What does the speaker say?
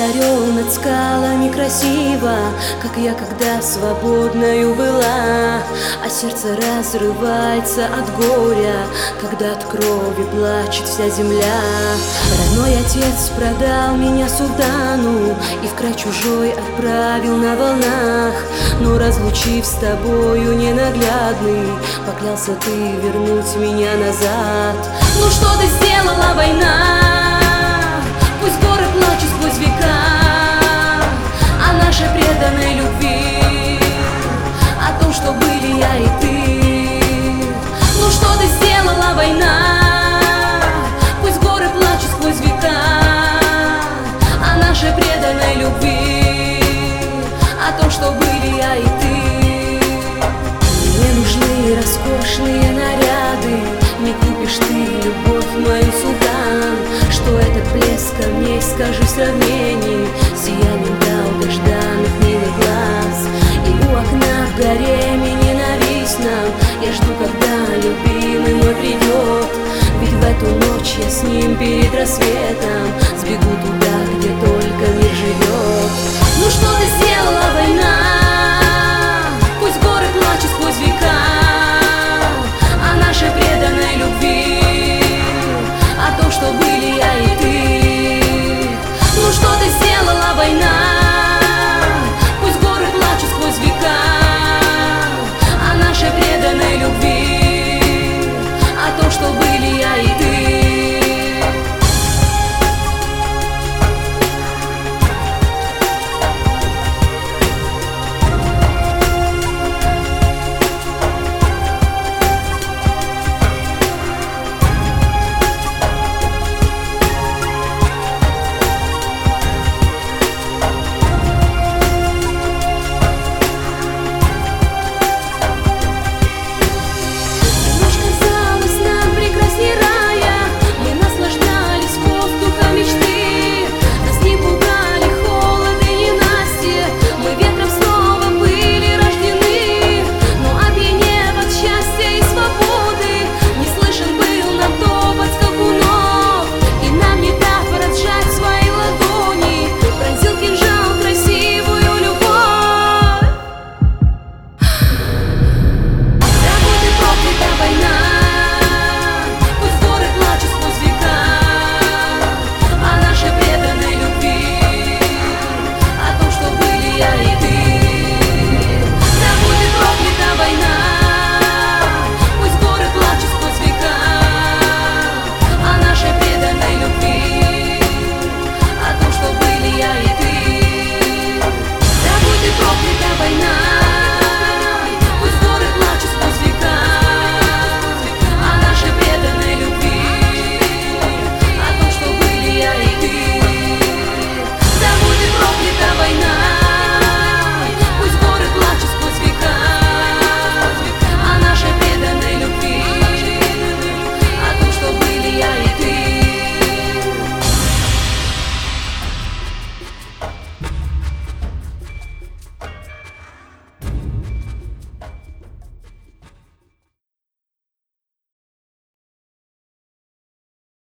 орел над скалами красиво, как я, когда свободною была. А сердце разрывается от горя, когда от крови плачет вся земля. Родной отец продал меня султану и в край чужой отправил на волнах. Но разлучив с тобою ненаглядный, поклялся ты вернуть меня назад. Ну что ты сделала, война? Пусть горы плачут сквозь века о нашей преданной любви, о том, что были я и ты. Ну что ты сделала, война? Пусть горы плачут сквозь века о нашей преданной любви, о том, что были я и ты. Мне нужны роскошные наряды, не купишь ты любовь мою, султан. Что этот блеск камней, скажи, в сравнении с сиянием долгожданных милых глаз. И у окна в гареме ненавистном я жду, когда любимый мой придет. Ведь в эту ночь я с ним перед рассветом